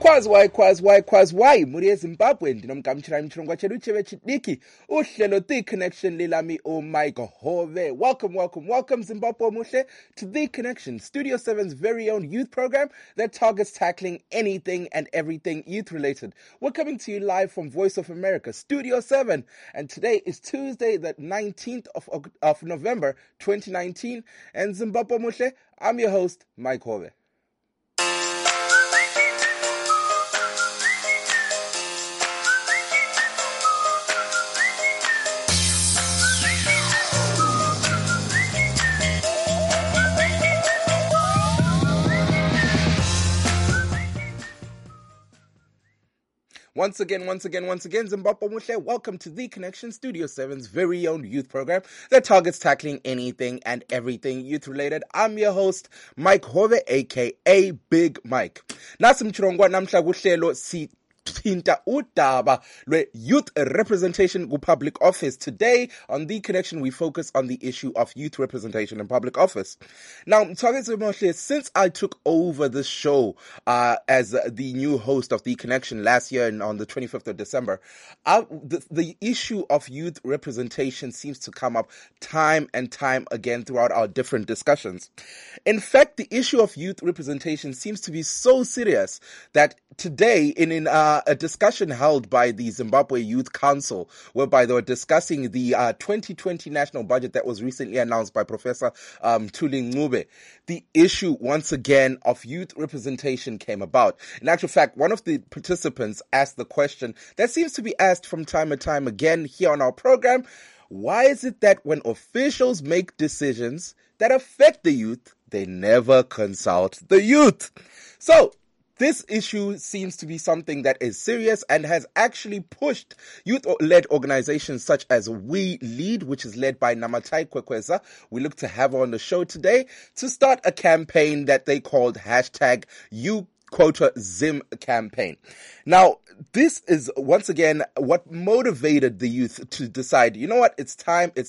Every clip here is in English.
Why? Muri Zimbabwe ndinomgamchira mchirongwa chedu cheve chidiki uhlelo The Connection lilami Mike Hove. Welcome Zimbabwe muhle to The Connection, Studio 7's very own youth program that targets tackling anything and everything youth related. We're coming to you live from Voice of America, Studio 7, and today is Tuesday the 19th of November 2019, and Zimbabwe muhle, I'm your host Mike Hove. Once again, Zimbabwe muhle, welcome to The Connection, Studio 7's very own youth program that targets tackling anything and everything youth-related. I'm your host, Mike Hove, aka Big Mike. Nasi mchirongwa namhla kuhlelo Thinta udaba lwe-youth representation ku-public office. Today, on The Connection, we focus on the issue of youth representation in public office. Now, since I took over this show as the new host of The Connection last year and on the 25th of December, the issue of youth representation seems to come up time and time again throughout our different discussions. In fact, the issue of youth representation seems to be so serious that today, in a discussion held by the Zimbabwe Youth Council, whereby they were discussing the 2020 national budget that was recently announced by Professor Thuli Ncube, the issue once again of youth representation came about. In actual fact, one of the participants asked the question that seems to be asked from time to time again here on our program: why is it that when officials make decisions that affect the youth, they never consult the youth? So, this issue seems to be something that is serious and has actually pushed youth-led organizations such as We Lead, which is led by Namatai Kwekweza, we look to have on the show today, to start a campaign that they called #YouQuotaZim campaign. Now, this is once again what motivated the youth to decide, you know what, it's time. So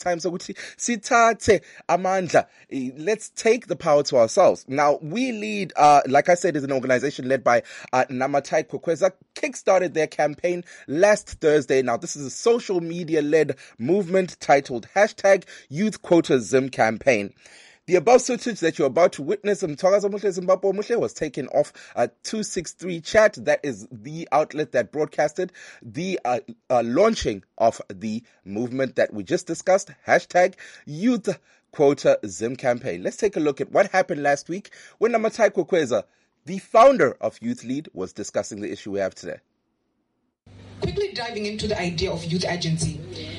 sithathe amandla, let's take the power to ourselves. Now, We Lead, like I said, is an organization led by Namatai Kwekweza, kickstarted their campaign last Thursday. Now, this is a social media-led movement titled #YouthQuotaZim campaign. The above footage that you're about to witness Zimbabwe muhle was taken off 263 Chat. That is the outlet that broadcasted the launching of the movement that we just discussed, #YouthQuotaZim campaign. Let's take a look at what happened last week when Namatai Kwekweza, the founder of Youth Lead, was discussing the issue we have today. Quickly diving into the idea of youth agency.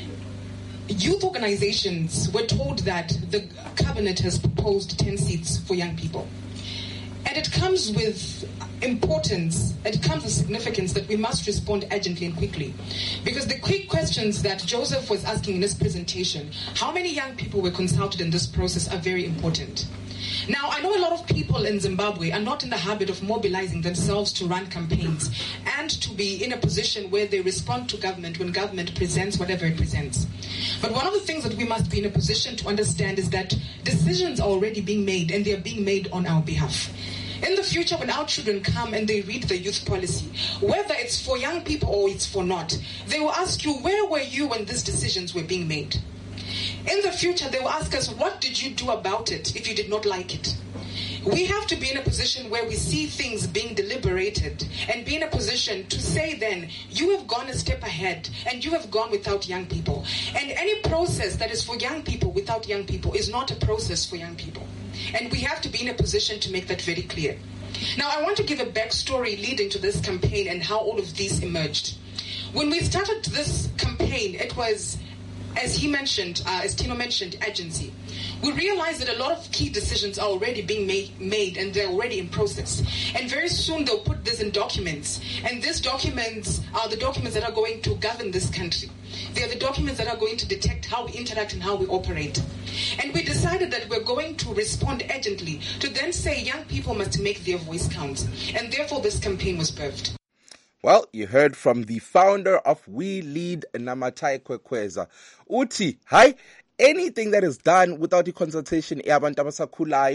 Youth organizations were told that the cabinet has proposed 10 seats for young people. And it comes with importance, it comes with significance that we must respond urgently and quickly. Because the quick questions that Joseph was asking in his presentation, how many young people were consulted in this process, are very important. Now, I know a lot of people in Zimbabwe are not in the habit of mobilizing themselves to run campaigns and to be in a position where they respond to government when government presents whatever it presents. But one of the things that we must be in a position to understand is that decisions are already being made, and they are being made on our behalf. In the future, when our children come and they read the youth policy, whether it's for young people or it's for not, they will ask you, where were you when these decisions were being made? In the future, they will ask us, what did you do about it if you did not like it? We have to be in a position where we see things being deliberated and be in a position to say then, you have gone a step ahead and you have gone without young people. And any process that is for young people without young people is not a process for young people. And we have to be in a position to make that very clear. Now, I want to give a backstory leading to this campaign and how all of this emerged. When we started this campaign, it was, as he mentioned, as Tino mentioned, agency. We realized that a lot of key decisions are already being made and they're already in process. And very soon they'll put this in documents. And these documents are the documents that are going to govern this country. They are the documents that are going to detect how we interact and how we operate. And we decided that we're going to respond urgently to then say young people must make their voice count. And therefore this campaign was birthed. Well, you heard from the founder of We Lead, Namatai Kwekweza. Uti, hi. Anything that is done without the consultation yabantu abasakhulayo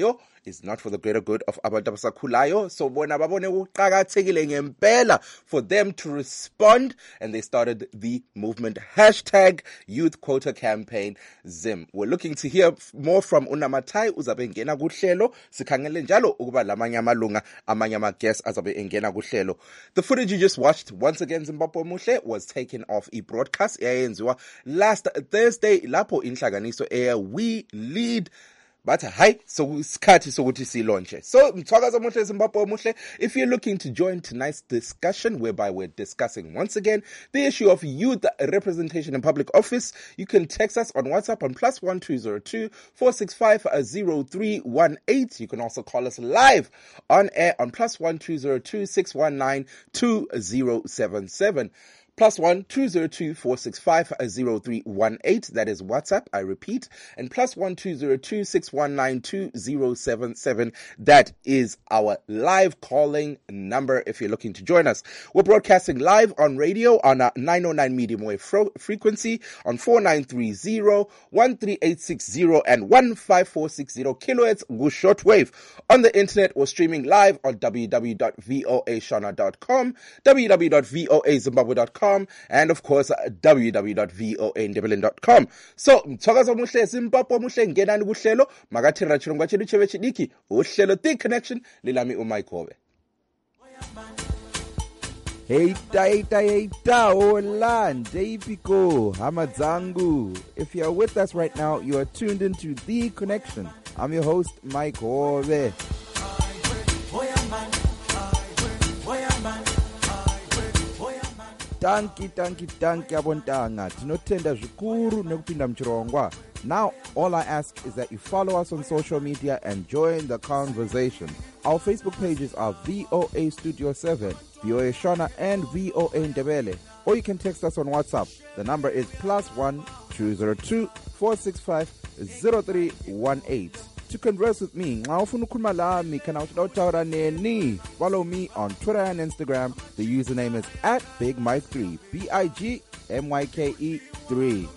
is not for the greater good of abantu abasakhulayo. So bona babone kuqakathekile ngempela for them to respond, and they started the movement #Youth Quota Campaign Zim. We're looking to hear more from uNamathai uzabe ngena kuhlelo. Sikhangele njalo ukuba lamanye amalunga amanye ama-guests azabe engena kuhlelo. The footage you just watched, once again, Zimbabwe Muhle, was taken off broadcast eyayenziwa last Thursday lapho inhlanganiso We Lead but hi, so isikhathi sokuthi silonche. So mthwakaza muhle Zimbabwe Muhle, if you're looking to join tonight's discussion whereby we're discussing once again the issue of youth representation in public office, you can text us on WhatsApp on +1202 465 0318. You can also call us live on air on +1202 619 2077. +1202 465 0318. That is WhatsApp, I repeat. And +1202 619 2077. That is our live calling number if you're looking to join us. We're broadcasting live on radio on a 909 medium wave frequency on 4930, 13860 and 15460 kilohertz shortwave. On the internet, we're streaming live on www.voashona.com, www.voazimbabwe.com, and of course www.voandebelen.com. So mthwakaza muhle Zimbabwe Muhle ngenani kuhlelo makathira chirongwa chedu cheve chidiki uhlelo The Connection lilami uMaikobe. Heita, hola, Piko, Hamadzangu. If you're with us right now, you are tuned into The Connection. I'm your host, Mike Ove. Tanki abontanga. Tinotenda zvikuru nekupinda mchirongwa. Now, all I ask is that you follow us on social media and join the conversation. Our Facebook pages are VOA Studio 7, VOA Shona, and VOA Ndebele. Or you can text us on WhatsApp. The number is +1202 465 0318. To converse with me, follow me on Twitter and Instagram. The username is @BigMike3, BIGMYKE3.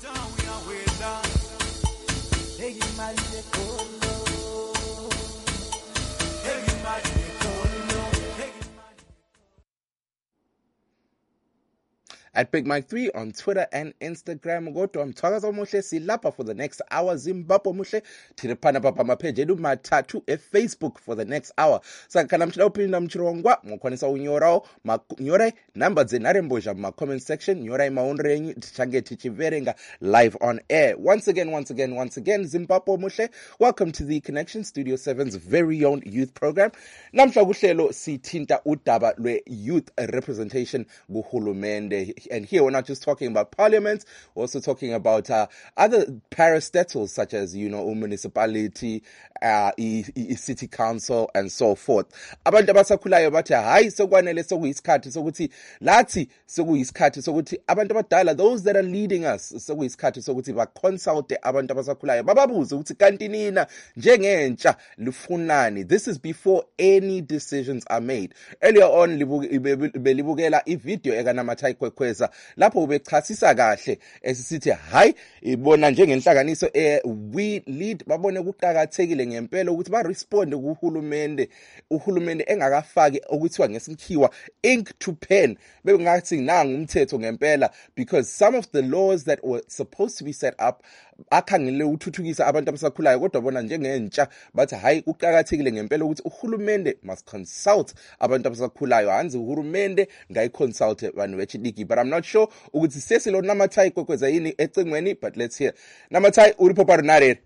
At Big Mike 3 on Twitter and Instagram. Go to mthwakaza muhle silapha for the next hour. Zimbabwe Muhle tiripana papa mapage edu matatu Facebook for the next hour. Sakana mchila upinda mchirongwa mkwanisa unyorao nyore namba zenaremboja ma comment section nyora maonre yenyu tichange tichiverenga live on air. Once again Zimbabwe Muhle, welcome to the Connection Studio 7's very own youth program. Namhla kuhlelo sithinta udaba lwe youth representation kuhulumende. And here we're not just talking about parliament, we're also talking about other parastatals such as, municipality, city council, and so forth. Abantu abasakhulayo bathi hayi sokwanele sokuyisikhathi sokuthi lathi sokuyisikhathi sokuthi abantu abadala, those that are leading us, sokuyisikhathi sokuthi ba-consult abantu abasakhulayo bababuze ukuthi kanti nina njengentsha lufunani. This is before any decisions are made. Earlier on belibukela ivideo ekanamathai kwekweza lapho ubechasisa kahle esisithi hayi ibona njengenhlanganiso We Lead babone kuqhakathekile ngempela ukuthi ba respond kuhulumende engakafaki okuthiwa ngesikhiwa ink to pen bengathi nanga umthetho ngempela, because some of the laws that were supposed to be set up akhangele uthuthukisa abantu abasakhulayo kodwa bona njengentsha bathi hayi kuqhakathekile ngempela ukuthi uhulumende must consult abantu abasakhulayo, hanzi uhulumende ngayiconsult banu bechidiki. But I'm not sure ukuthi sesilo Namathai kwekweza yini ecingweni, but let's hear. Namathai uripo parunare.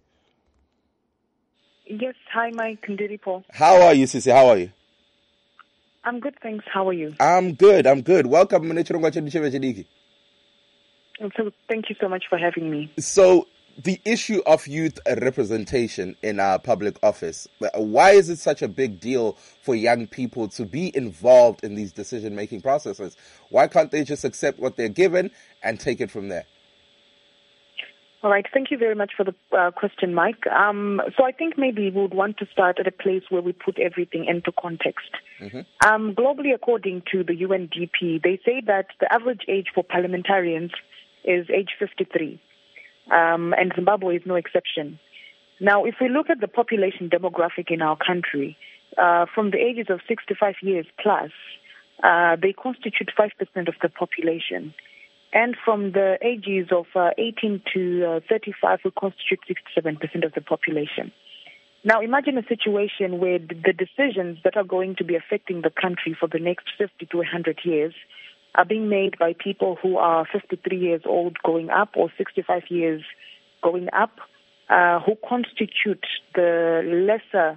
Yes, hi Mike Ndiripo. How are you, Sisi? How are you? I'm good, thanks. How are you? I'm good. Welcome mnechirongwa chedu cheve chidiki. So thank you so much for having me. So the issue of youth representation in our public office, why is it such a big deal for young people to be involved in these decision-making processes? Why can't they just accept what they're given and take it from there? All right. Thank you very much for the question, Mike. So I think maybe we would want to start at a place where we put everything into context. Mm-hmm. Globally, according to the UNDP, they say that the average age for parliamentarians is age 53. And Zimbabwe is no exception. Now, if we look at the population demographic in our country, from the ages of 65 years plus, they constitute 5% of the population. And from the ages of 18 to 35, we constitute 67% of the population. Now, imagine a situation where the decisions that are going to be affecting the country for the next 50 to 100 years are being made by people who are 53 years old going up or 65 years going up, who constitute the lesser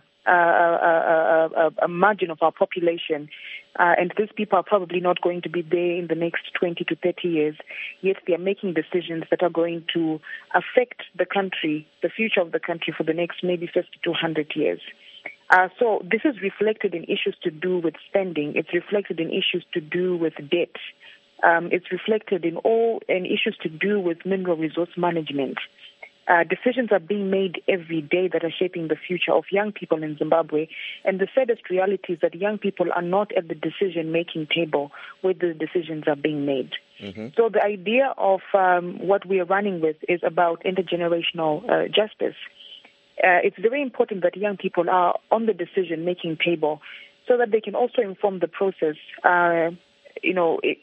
a margin of our population, and these people are probably not going to be there in the next 20 to 30 years, yet they are making decisions that are going to affect the country, the future of the country for the next maybe 50 to 100 years. So this is reflected in issues to do with spending. It's reflected in issues to do with debt. It's reflected in issues to do with mineral resource management. Decisions are being made every day that are shaping the future of young people in Zimbabwe. And the saddest reality is that young people are not at the decision-making table where the decisions are being made. Mm-hmm. So the idea of what we are running with is about intergenerational justice. It's very important that young people are on the decision-making table so that they can also inform the process, in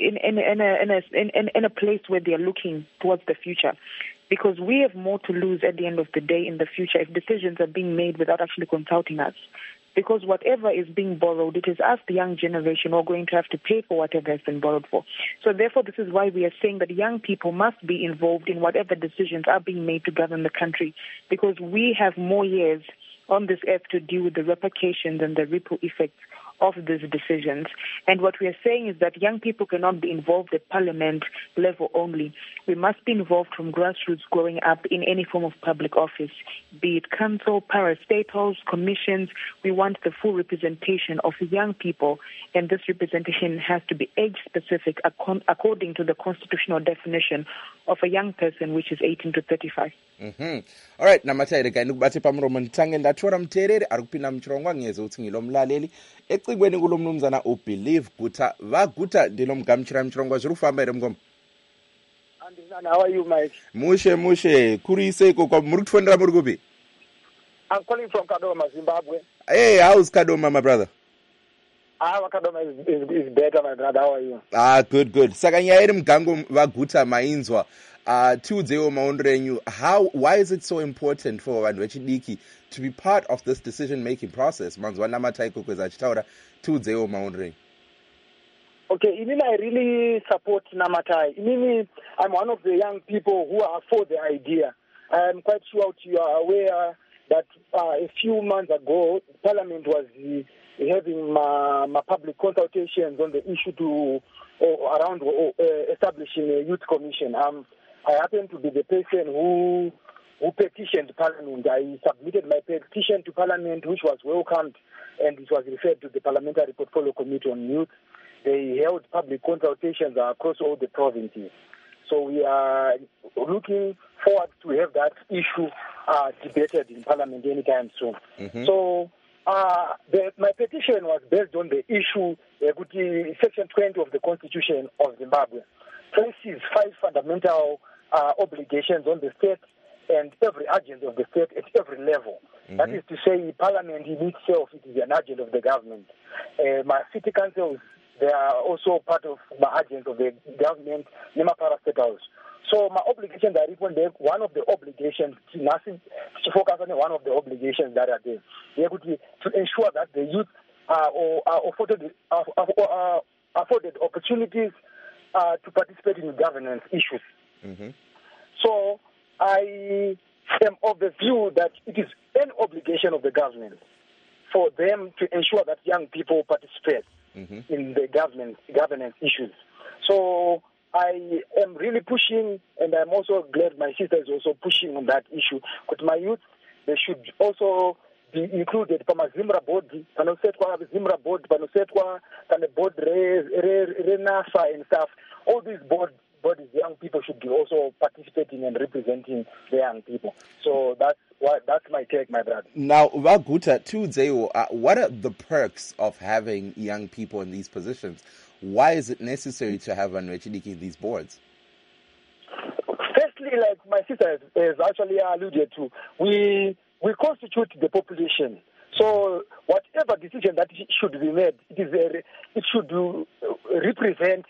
a place where they are looking towards the future. Because we have more to lose at the end of the day in the future if decisions are being made without actually consulting us. Because whatever is being borrowed, it is us, the young generation, who are going to have to pay for whatever has been borrowed for. So therefore, this is why we are saying that young people must be involved in whatever decisions are being made to govern the country. Because we have more years on this earth to deal with the repercussions and the ripple effects of these decisions. And what we are saying is that young people cannot be involved at parliament level only. We must be involved from grassroots growing up in any form of public office, be it council, parastatals, commissions. We want the full representation of young people, and this representation has to be age-specific according to the constitutional definition of a young person, which is 18 to 35. Mm-hmm. All right, namathayire kaini kubathe pamromo ndithange ndathora mthereri ari kupinda mchirongwa ngeze uthi ngilo mlaleli ecikweni kulo mnumzana uBelieve Guta vaguta ndilo mgamchira mchirongwa zviri kufamba here mngoma. Andizana, how are you, Mike? Mushe kurise kwa muri kutondera muri kupi? I'm calling from Kadoma, Zimbabwe. Hey, how's Kadoma, my brother? Kadoma is better, my brother. How are you? Good. Saka nyaya iri mgango vaguta mainzwa tiudzewo maondo renyu. Why is it so important for vanhu vechidiki to be part of this decision making process? Manzwa namatai kweza achitaura tiudzewo maondo renyu. Okay, I really support Namatai. I'm one of the young people who are for the idea. I'm quite sure you are aware that a few months ago, Parliament was having public consultations on the issue around establishing a youth commission. I happen to be the person who petitioned Parliament. I submitted my petition to Parliament, which was welcomed, and it was referred to the Parliamentary Portfolio Committee on Youth. They held public consultations across all the provinces. So we are looking forward to have that issue debated in Parliament anytime soon. Mm-hmm. So my petition was based on the issue, Section 20 of the Constitution of Zimbabwe. Places 5 fundamental obligations on the state and every agent of the state at every level. Mm-hmm. That is to say, Parliament in itself, it is an agent of the government. My city councils, they are also part of my agents of the government, Nema parastatals. So my obligations are equal. One of the obligations, to focus on one of the obligations that are there. They are to ensure that the youth are afforded opportunities to participate in governance issues. Mm-hmm. So I am of the view that it is an obligation of the government for them to ensure that young people participate in the governance issues. So I am really pushing, and I'm also glad my sister is also pushing on that issue. But my youth, they should also be included. From a Zimra board, Zimra board, board NASA and stuff. All these bodies, young people should be also participating and representing the young people. So that's my take, my brother. Now, Vaguta, what are the perks of having young people in these positions? Why is it necessary to have Vanwechidiki in these boards? Firstly, like my sister has actually alluded to, we we constitute the population. So whatever decision that should be made, it should represent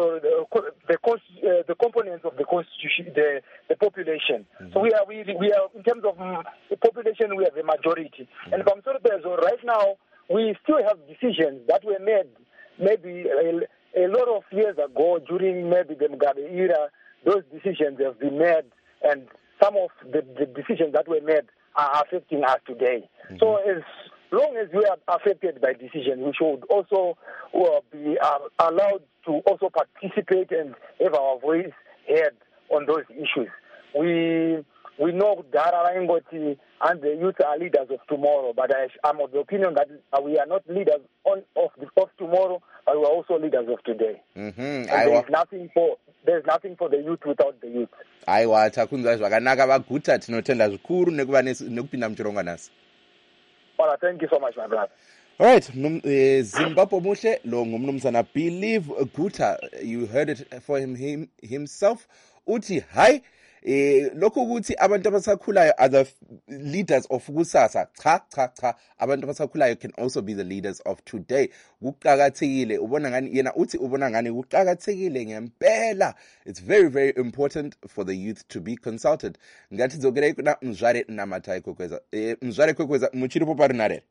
the components of the constitution, the population. Mm-hmm. So we are in terms of the population, we are the majority. Mm-hmm. And from so right now, we still have decisions that were made maybe a lot of years ago during maybe the Mugabe era. Those decisions have been made, and some of the decisions that were made are affecting us today. Mm-hmm. So as long as we are affected by decisions, we should also be allowed to also participate and have our voice heard on those issues. We know Dara Ingoti and the youth are leaders of tomorrow, but I'm of the opinion that we are not leaders of tomorrow, but we are also leaders of today. Mm-hmm. There's nothing for the youth without the youth. Aiwa takunzwa zvakanaka vaguta tinotenda zvikuru nekupinda muchirongo nasi. Well, thank you so much, my brother. All right, Zimbabwe Muhle lo ngumnumzana Believe Guta, you heard it for himself. Uthi hi lokho ukuthi abantu abasakhulayo are the leaders of kusasa. Cha abantu abasakhulayo can also be the leaders of today. Kuqhakathekile ubona ngani yena uthi ubona ngani kuqhakathekile ngempela. It's very very important for the youth to be consulted. Ngathi zokere kuna Mzware Namatai Kokweza. Mzware Kokweza muchiripo parinare.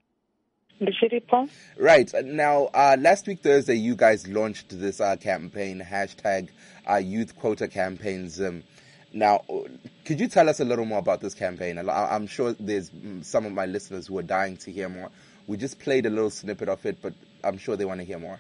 Right. Now, last week, Thursday, you guys launched this campaign, hashtag Youth Quota Campaigns. Now, could you tell us a little more about this campaign? I'm sure there's some of my listeners who are dying to hear more. We just played a little snippet of it, but I'm sure they want to hear more.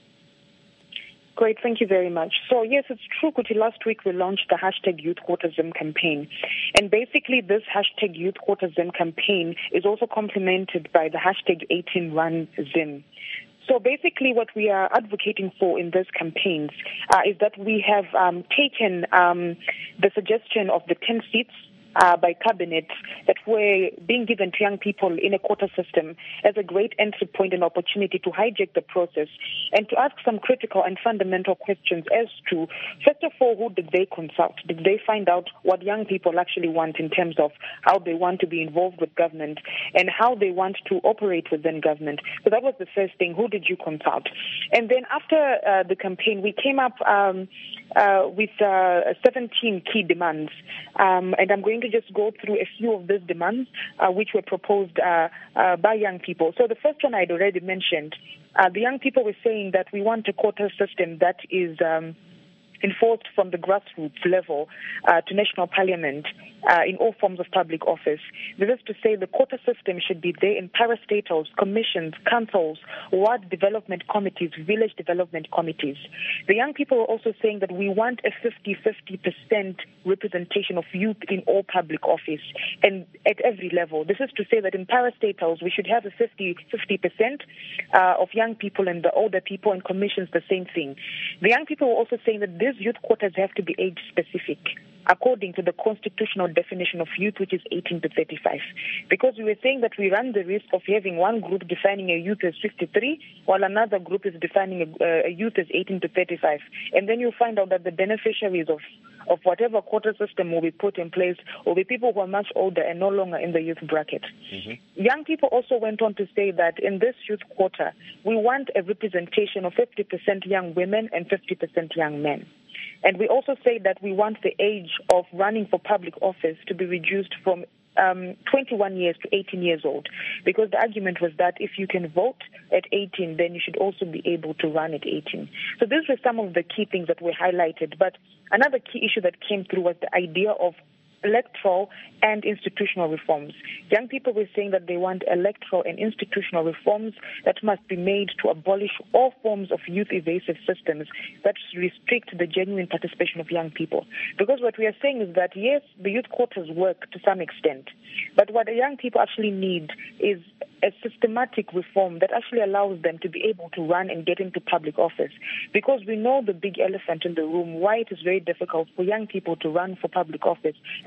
Great, thank you very much. So yes, it's true, Kuti. Last week we launched the hashtag Youth Quota Zim campaign. And basically this hashtag Youth Quota Zim campaign is also complemented by the hashtag 18 Run Zim. So basically what we are advocating for in these campaigns is that we have taken the suggestion of the 10 seats by cabinet that were being given to young people in a quota system as a great entry point and opportunity to hijack the process and to ask some critical and fundamental questions as to, first of all, who did they consult? Did they find out what young people actually want in terms of how they want to be involved with government and how they want to operate within government? So that was the first thing. Who did you consult? And then after the campaign, we came up with 17 key demands. And I'm going to just go through a few of these demands which were proposed by young people. So the first one I'd already mentioned. The young people were saying that we want a quota system that is enforced from the grassroots level to national parliament in all forms of public office. This is to say the quota system should be there in parastatals, commissions, councils, ward development committees, village development committees. The young people are also saying that we want a 50% representation of youth in all public office and at every level. This is to say that in parastatals we should have a 50% of young people and the older people, and commissions the same thing. The young people are also saying that these youth quotas have to be age specific according to the constitutional definition of youth, which is 18 to 35. Because we were saying that we run the risk of having one group defining a youth as 53, while another group is defining a youth as 18 to 35. And then you find out that the beneficiaries of whatever quota system will be put in place will be people who are much older and no longer in the youth bracket. Mm-hmm. Young people also went on to say that in this youth quota, we want a representation of 50% young women and 50% young men. And we also say that we want the age of running for public office to be reduced from 21 years to 18 years old, because the argument was that if you can vote at 18, then you should also be able to run at 18. So these were some of the key things that were highlighted. But another key issue that came through was the idea of electoral and institutional reforms. Young people were saying that they want electoral and institutional reforms that must be made to abolish all forms of youth evasive systems that restrict the genuine participation of young people. Because what we are saying is that, yes, the youth quotas work to some extent, but what the young people actually need is a systematic reform that actually allows them to be able to run and get into public office. Because we know the big elephant in the room, why it is very difficult for young people to run for public office,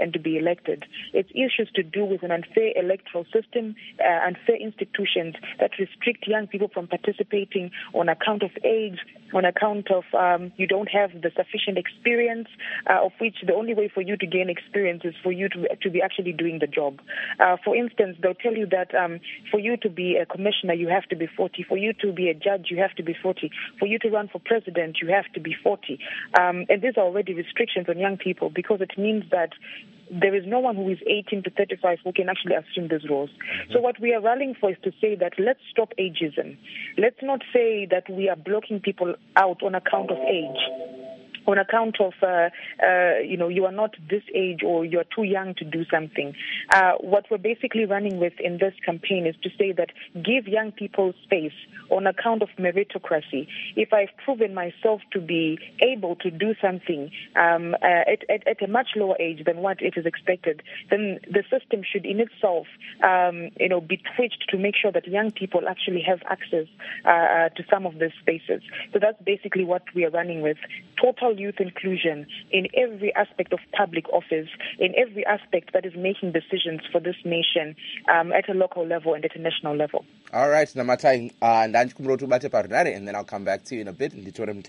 and to be elected. It's issues to do with an unfair electoral system, unfair institutions that restrict young people from participating on account of age, on account of you don't have the sufficient experience, of which the only way for you to gain experience is for you to be actually doing the job. For instance, they'll tell you that for you to be a commissioner, you have to be 40. For you to be a judge, you have to be 40. For you to run for president, you have to be 40. And these are already restrictions on young people because it means that there is no one who is 18 to 35 who can actually assume these roles. So what we are rallying for is to say that let's stop ageism. Let's not say that we are blocking people out on account of age, on account of, you are not this age or you're too young to do something. What we're basically running with in this campaign is to say that give young people space on account of meritocracy. If I've proven myself to be able to do something at a much lower age than what it is expected, then the system should in itself, be twitched to make sure that young people actually have access to some of these spaces. So that's basically what we are running with. Total youth inclusion in every aspect of public office, in every aspect that is making decisions for this nation at a local level and at a national level. All right, Namatai, and then I'll come back to you in a bit.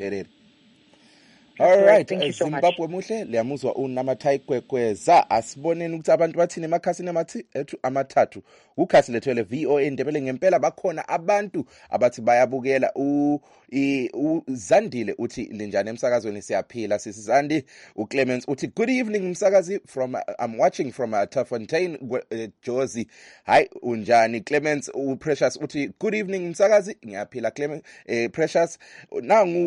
All right, thank you so much. Zimbabwe muhle liyamuzwa uNamathai Kwekweza asiboneni ukuthi abantu bathini emakhasini ethu amathathu ukhasi lethu le VOA Ndebele ngempela bakhona abantu abathi bayabukela uZandile uthi linjani emsakazweni siyaphila sisi Zandi uClemens uthi good evening msakazi from I'm watching from Tafontein Jozi hi unjani Clemens uPrecious uthi good evening msakazi ngiyaphila Clemens Precious nangu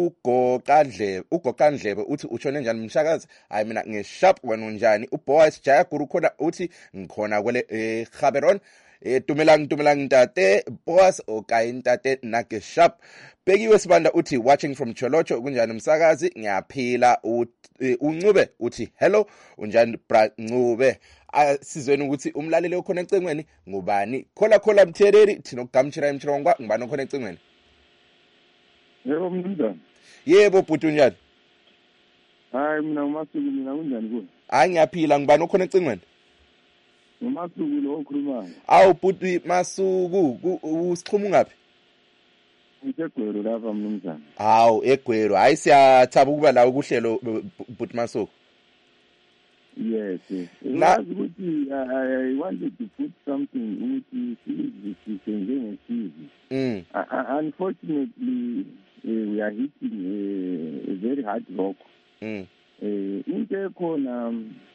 uGoqandlebe uthi utshone njani mshakazi hayi mina ngisharp wena unjani uBoys Jayaguru khona uthi ngikhona kwele Gaberon Tumelang ntate Boss okay ntate nake sharp Bekiwe Sibanda uthi watching from Cholocho kunjani msakazi ngiyaphila uNcube uthi hello unjani bra Ncube sizweni ukuthi umlaleli okhona ecengweni ngubani khola mthereri thina ukugamtshira emtshirongwa ngubani okhona ecengweni Yebo mnumzane Yebo bhuti unjani Hayi mina uMasuku mina kunjani kuwe Hayi ngiyaphila ngibani okhona ecingweni uMasuku lo okhulumayo Awu bhuti Masuku usichuma ngaphi Ngisegwero lapha mnumzane Hawu egwero hayi siyathaba ukuba la ukuhlelo bhuti Masuku Yes Nazi ukuthi I wanted to put something ukuthi size njengesizi Unfortunately we are hitting a very hard rock. Into ekhona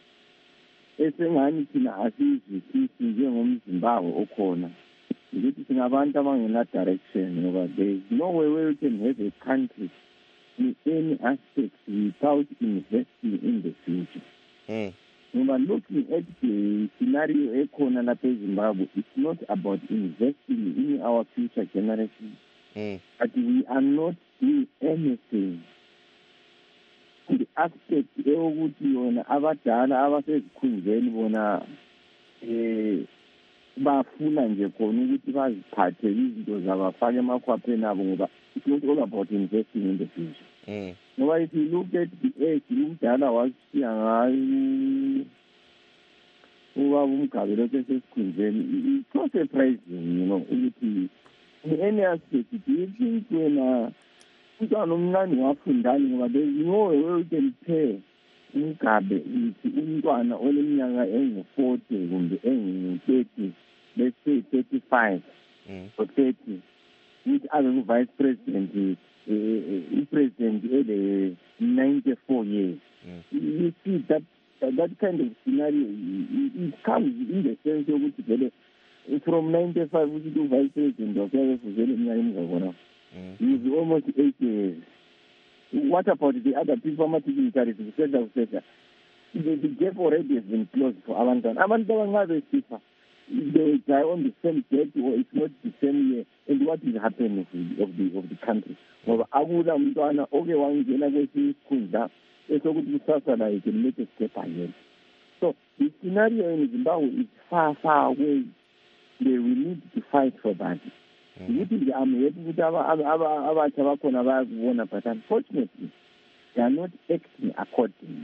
esengani thina asizwi sisi njengomZimbabwe okhona ukuthi singabantu abangena direction ngoba there is no way we can have a country in any aspect without investing in the future. Ngoba looking at the scenario ekhona lapha eZimbabwe, it's not about investing in our future generations. But we are not doing anything to the aspect eyokuthi yona abadala abasezikhundleni bona bafuna nje khona ukuthi baziphathe izinto zabafake emakhwapheni abo ngoba it's not all about investing in the future. Ngoba if you look at the age umdala wasiya ngayo ubaba uMgabe lokho esesikhundleni it's not surprising ukuthi in any aspect, do you think when umntwana omncane wafundani ngoba there is no way we can pay uMgabe ukuthi umntwana oleminyaka engu-40 kumbe engu-30 let's say 35 or 30 ukuthi abe ngu-vice president i-president ele-94 years. You see that kind of scenario it comes in the sense yokuthi vele from 95 ukuthi u-vice president wakhe vele iminyaka emingakona he's almost 8 years. What about the other people ama-dignitaries kusesha the gap already has been closed for abantwana abancane besifa they die on the same date or it's not the same year and what is happening of the country ngoba akula umntwana oke wangena kwesinye isikhundla esokuthi kusasa la can make a step ahead. So the scenario in Zimbabwe is far away. We need to fight for that. Ukuthi I'm happy ukuthi abatsha bakhona bayakubona but unfortunately they are not acting accordingly.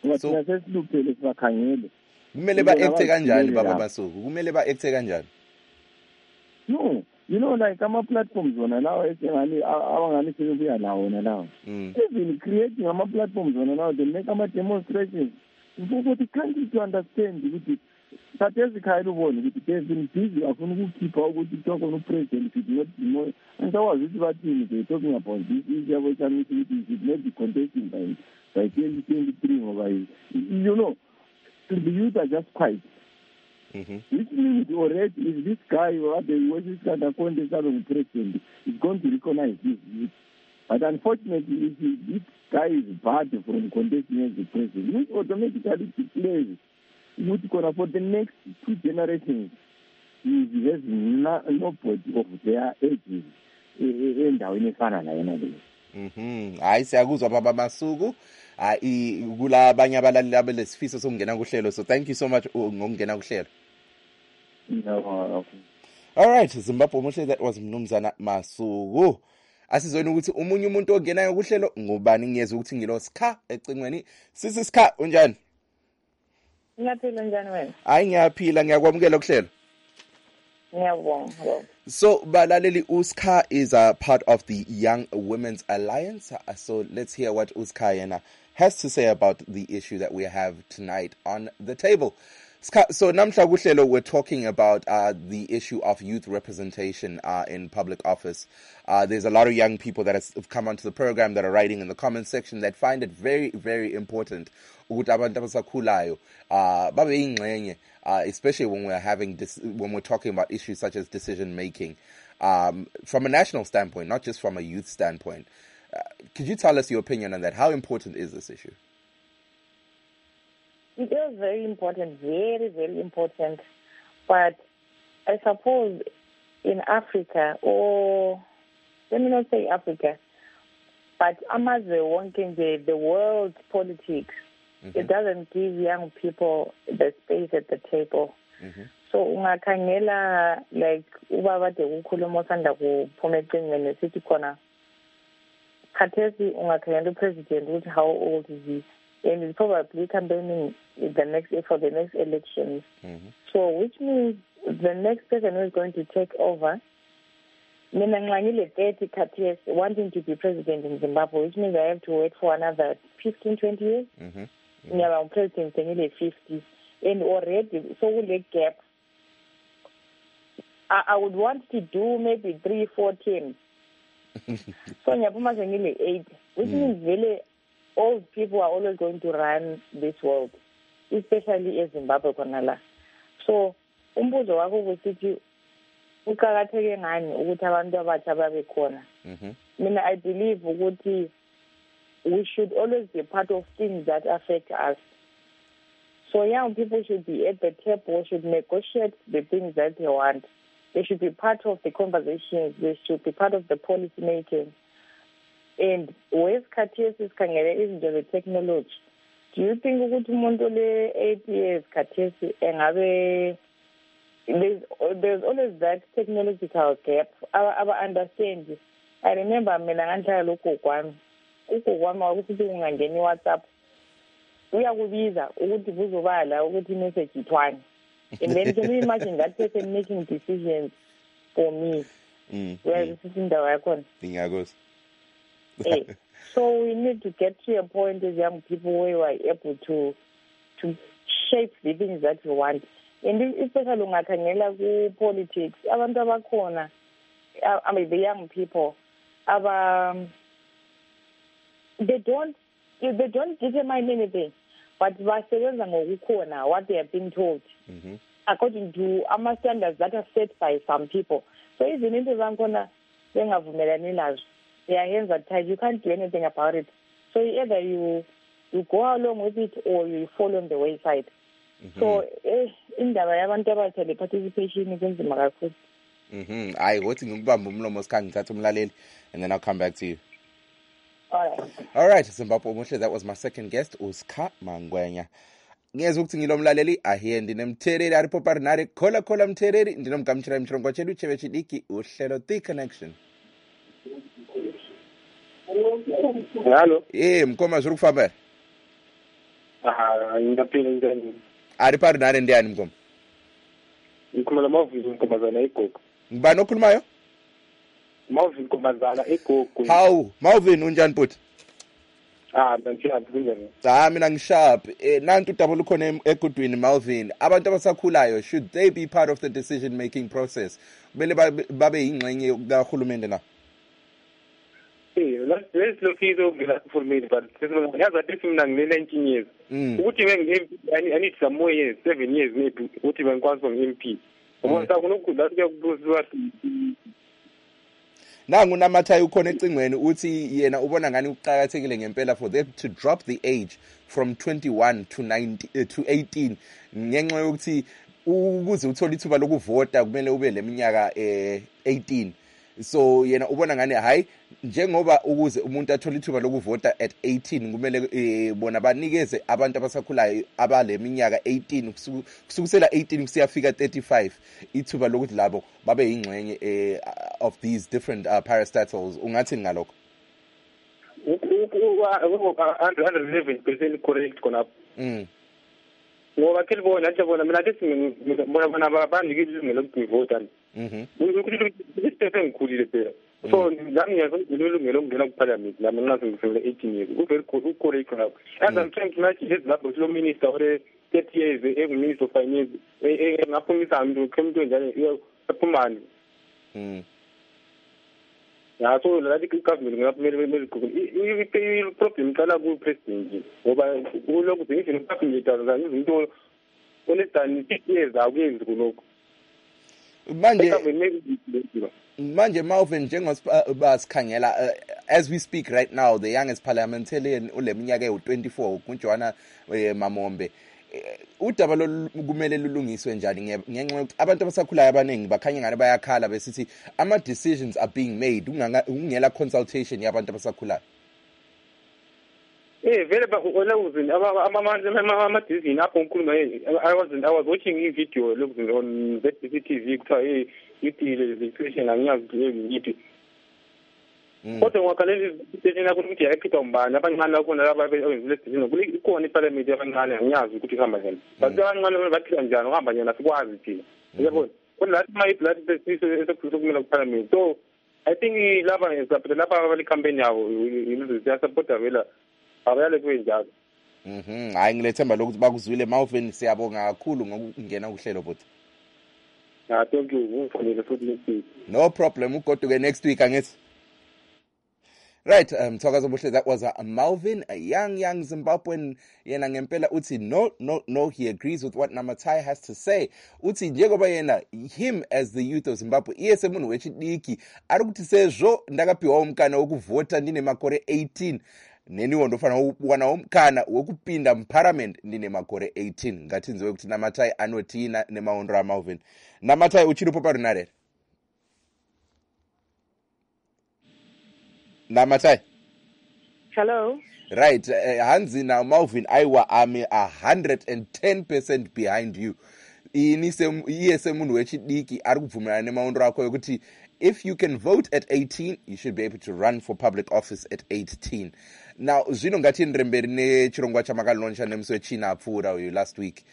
ngoba thina sesiluphele sibakhangele. Kumele ba-acte kanjani baba Masuku? Kumele ba-acte kanjani? No, you know, like ama-platforms wona lawa esengani abangani sebebuya lawo wona lawa. Even creating ama-platforms wona lawa, they make ama-demonstrations. For the country to understand ukuthi Khathesi khaya ubone ukuthi they've been busy afuna ukukhipha ukuthi talk on president should not be more. And awazi ukuthi bathini they talking about this issue of committee should not be contested by 2023 ngoba you know the youth are just quiet. Which means already if this guy or the West Side contest as president is going to recognize this youth. But unfortunately, this guy is barred from contesting as the president, which automatically declares for the next 2 generations, he has nobody of their ages endaweni efana nayo le. Hayi siyakuzwa baba Masuku. Hayi kula abanye abalaleli abelesifiso sokungena kuhlelo. So thank you so much ngokungena kuhlelo. No. All right, Zimbabwe Muhle, that was Mnumzana Masuku. Asizweni ukuthi umunye umuntu ongenayo kuhlelo ngubani ngiyeza ukuthi ngilo Skha ecingweni. Sisi Skha unjani? Ngiyaphila njani wena? Hayi ngiyaphila ngiyakwamukela kuhlelo. Ngiyabonga. So balaleli, Uskha is a part of the Young Women's Alliance. So let's hear what Uskha Yena has to say about the issue that we have tonight on the table. So namhla kuhlelo we're talking about the issue of youth representation in public office. There's a lot of young people that have come onto the program that are writing in the comment section that find it very, very important ukuthi abantu abasakhulayo babe ingxenye, especially when we're talking about issues such as decision making from a national standpoint, not just from a youth standpoint. Could you tell us your opinion on that? How important is this issue? It is very important, very, very important. But I suppose in Africa, or let me not say Africa, but amazwe wonke the world politics, it doesn't give young people the space at the table. So ungakhangela like ubaba de ukhuluma osanda kuphuma ecingweni sithi khona khathesi ungakhangela upresident ukuthi how old is he, and he's probably campaigning for the next elections. So which means the next person who is going to take over, mina nqanyile 30 khathesi wanting to be president in Zimbabwe, which means I have to wait for another 15, 20 years. Nyaba president ngile 50, and already so kule gap I would want to do maybe 3-4 terms. So nyaphuma ngile 8, which means really old people are always going to run this world, especially in Zimbabwe khona. So umbuzo wakho ukuthi uqhakatheke ngani ukuthi abantu abatsha babe khona. Mina I believe ukuthi we should always be part of things that affect us. So young people should be at the table, should negotiate the things that they want. They should be part of the conversations. They should be part of the policy making. And with Khathesi sikhangele izinto ze-technology, do you think ukuthi umuntu le 8 years Khathesi engabe there's always that technological gap aba understand? I remember mina nganhlala ugogo wami wakuthi ungangena iWhatsApp uyakubiza ukuthi kuzobala ukuthi message ithwane, and then can you imagine that person making decisions for me? Where this is indawo yakhona ngiyakuzwa. So we need to get to a point as young people where we are able to shape the things that we want. And especially ungakhangela ku-politics, abantu abakhona, I mean the young people, they don't determine anything, but basebenza ngokukhona what they have been told, according to ama-standards that are set by some people. So even into zakhona bengavumelani lazo, their hands are tied. You can't do anything about it. So either you go along with it or you fall on the wayside. So indaba yabantu abatsha le participation kunzima kakhulu. Hayi wothi ngikubamba umlomo sikhange ngithatha umlaleli and then I'll come back to you. All right, Zimbabwe Muhle, that was my second guest, Uskha Mangwenya. Ngiyeza ukuthi ngilomlaleli ahiye ndinemthereri ari poparinari khola mthereri ndinomgamchira mchirongo chedu cheve chidiki uhlelo The Connection. Hello. Mkoma zviri kufamba. Ngiyaphila njani? Ari pari nani ndiyani mngoma? Ngikhuluma Marvin Nkombazana eGogo. Ngibani okhulumayo? Marvin Nkombazana eGogo. Hawu, Marvin unjani bhuti? Ngishaphi kunjani? Mina ngishap. Nantu udaba lukhona egudwini Marvin. Abantu abasakhulayo, should they be part of the decision making process? Kumele babe yingxenye kahulumende na? Let's look for me, but yazi athi mina ngine-19 years. Ukuthi I need some more years, 7 years maybe, ukuthi bengikwazi ngi-MP. Ngoba kunokukhula kuyakubuza Nangu Namathai ukhona ecingweni uthi yena ubona ngani ukuqhakathekile ngempela for them to drop the age from 21 to 18 ngenxa yokuthi ukuze uthole ithuba lokuvota kumele ube leminyaka 18. So yena ubona ngani hayi njengoba ukuze umuntu athole ithuba lokuvota at 18 kumele bona banikeze abantu abasakhulayo abale minyaka 18 kusukela 18 kusiyafika 35 ithuba lokuthi labo babe yingxenye of these different parastatals. Ungathi ngalokho? 111% correct khona. Ngoba ke libona nje bona mina ke bona banikile ilungelo lokuvota. Ukuthi ngikhulile phela. So nami ngiyazilungelo ukungena kuparliament nami ngingaze ngifike 18 years. Very correct khona. And I'm trying to match this lapho lo minister ore 30 years Minister of Finance ngaphumisa umuntu kemntu njalo uyaphumani. Ya so la government ngaphamele problem qala ku president ngoba ulokhu ngisho ngaphamile dala izinto onesani 6 years akuyenzi kulokho. Manje Marvin njengoba sikhangela as we speak right now the youngest parliamentarian uleminyaka u24 kuJohana Mamombe. Udaba kumele lulungiswe njani ngenxa yokuthi abantu abasakhulayo abaningi bakhanya ngane bayakhala besithi ama decisions are being made ungela consultation yabantu abasakhulayo. Vele bakhola uzini ama decision apho ngikhuluma I was watching a video on ZTV kuthiwa yitile situation angiyazi yithi. Kodwa ngakhaleli decision yakho ukuthi yakhipha umbani abancane bakhona laba benze decision kukhona iparliament abancane angiyazi ukuthi ihamba njani. But abancane baphila njani uhamba njani asikwazi thina. Uyabona? Kodwa lathi my blood esekumele kuparliament. So I think laba abali campaign yabo yizo support vela abuyale kwenjalo. Hayi ngilethemba lokuthi bakuzwile Marvin siyabonga kakhulu ngokungena kuhlelo bhuti. Thank you. Ngifundile futhi next week. No problem. Ugoduke next week angithi. Right, Thokoza Buhle, that was Marvin, a young Zimbabwean. Yena ngempela uthi no, he agrees with what Namathai has to say. Uthi njengoba yena him as the youth of Zimbabwe iyese munhu wechidiki ari kuti sezvo ndakapiwa umkana wokuvota ndine makore 18 neniwo ndofana wana umkana wekupinda muparliament ndine makore 18 ngatinzwe kuti Namathai anotina nemaondro aMarvin. Namathai uchiripo parunare. Namathai. Hello. Right, Hanzi now Marvin Aiwa I'm 110% behind you. Iyese munhu wechidiki ari kuvumelana nemaondro akho yokuthi if you can vote at 18 you should be able to run for public office at 18. Now zvino ngati ndiremberi nechirongwa chamakalauncha nemusi wechina apfuura uyu last week.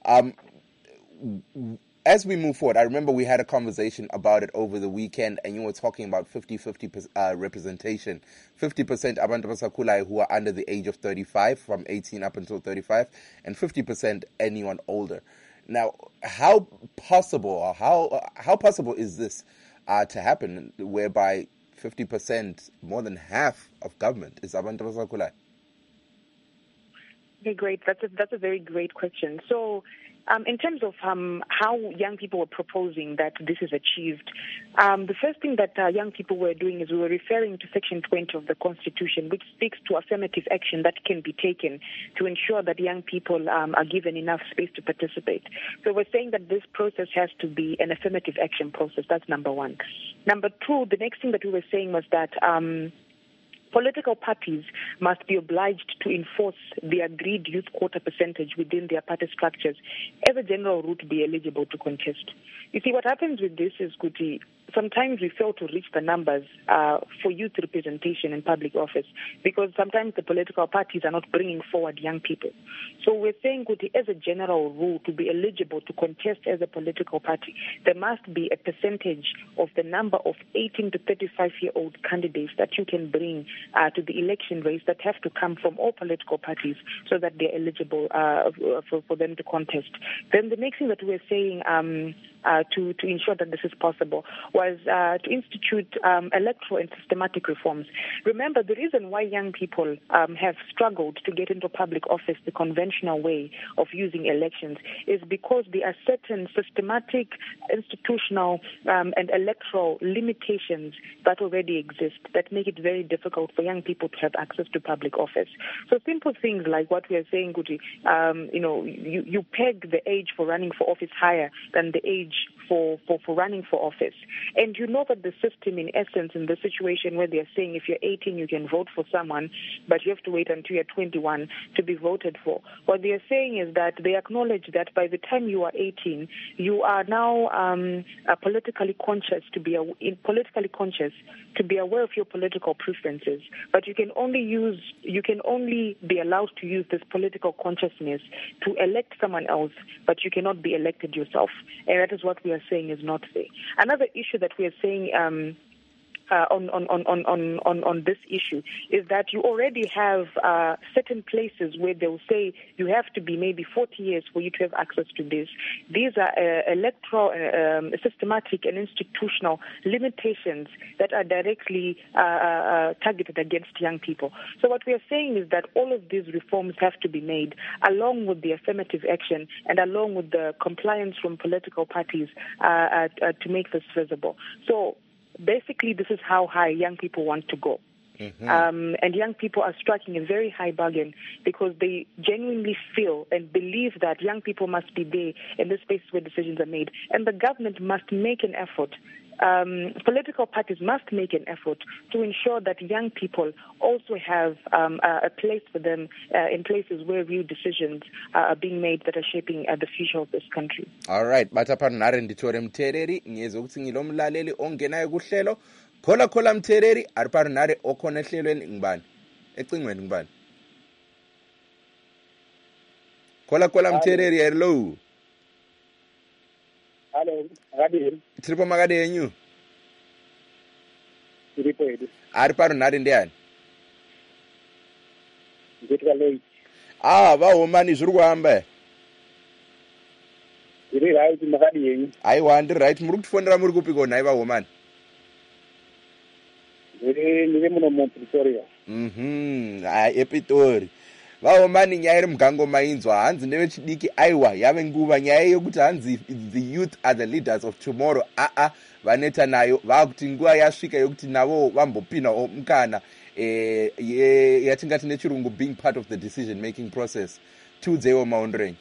As we move forward, I remember we had a conversation about it over the weekend and you were talking about 50-50 representation. 50% abantu abasakhulayo who are under the age of 35, from 18 up until 35, and 50% anyone older. Now, how possible is this to happen, whereby 50%, more than half of government is abantu abasakhulayo? Okay, great. That's a very great question. So, in terms of how young people were proposing that this is achieved, the first thing that young people were doing is we were referring to Section 20 of the Constitution, which speaks to affirmative action that can be taken to ensure that young people are given enough space to participate. So we're saying that this process has to be an affirmative action process. That's number one. Number two, the next thing that we were saying was that political parties must be obliged to enforce the agreed youth quota percentage within their party structures as a general rule to be eligible to contest. You see, what happens with this is, Kuti, sometimes we fail to reach the numbers for youth representation in public office because sometimes the political parties are not bringing forward young people. So we're saying as a general rule, to be eligible to contest as a political party, there must be a percentage of the number of 18 to 35-year-old candidates that you can bring to the election race that have to come from all political parties so that they're eligible for them to contest. Then the next thing that we're saying to ensure that this is possible was to institute electoral and systematic reforms. Remember, the reason why young people have struggled to get into public office the conventional way of using elections is because there are certain systematic, institutional, and electoral limitations that already exist that make it very difficult for young people to have access to public office. So simple things like what we are saying, Guti, you peg the age for running for office higher than the age for running for office. And you know that the system, in essence, in the situation where they're saying if you're 18, you can vote for someone, but you have to wait until you're 21 to be voted for. What they're saying is that they acknowledge that by the time you are 18, you are now politically conscious to be aware of your political preferences. But you can only be allowed to use this political consciousness to elect someone else, but you cannot be elected yourself. And that is what we are saying is not fair. Another issue that we are saying on this issue is that you already have certain places where they'll say you have to be maybe 40 years for you to have access to this. These are electoral, systematic and institutional limitations that are directly targeted against young people. So what we are saying is that all of these reforms have to be made along with the affirmative action and along with the compliance from political parties to make this visible. So basically, this is how high young people want to go. Mm-hmm. And young people are striking a very high bargain because they genuinely feel and believe that young people must be there in the spaces where decisions are made. And the government must make an effort. Political parties must make an effort to ensure that young people also have a place for them in places where real decisions are being made that are shaping the future of this country. All right, batapano nare nditore mtereri ngezokuthi ngilomlaleli ongenayo kuhlelo khola mtereri ari pano nare okhona ehlelweni ngibani ecingweni ngibani khola mtereri hello. Hello, Radin. Tripo magadenyu. Tripo edu. Ari pano nari ndiani? Nditwa late. Vahomani zviri kuhamba. Iri right magadenyu. Aiwa ndiri right, muri kutifonera muri kupi kona aiva homani? Ndiri muno muPretoria. ePitori. Vahomani nyaya iri mugango mainzwa hanzi ndevechidiki aiwa yave nguva nyaya yokuti hanzi the youth are the leaders of tomorrow. Vaneta nayo vakuti nguva yasvika yokuti navo vambopinda mukana yatingati nechirungu being part of the decision making process. Tudzewo maondorenyu.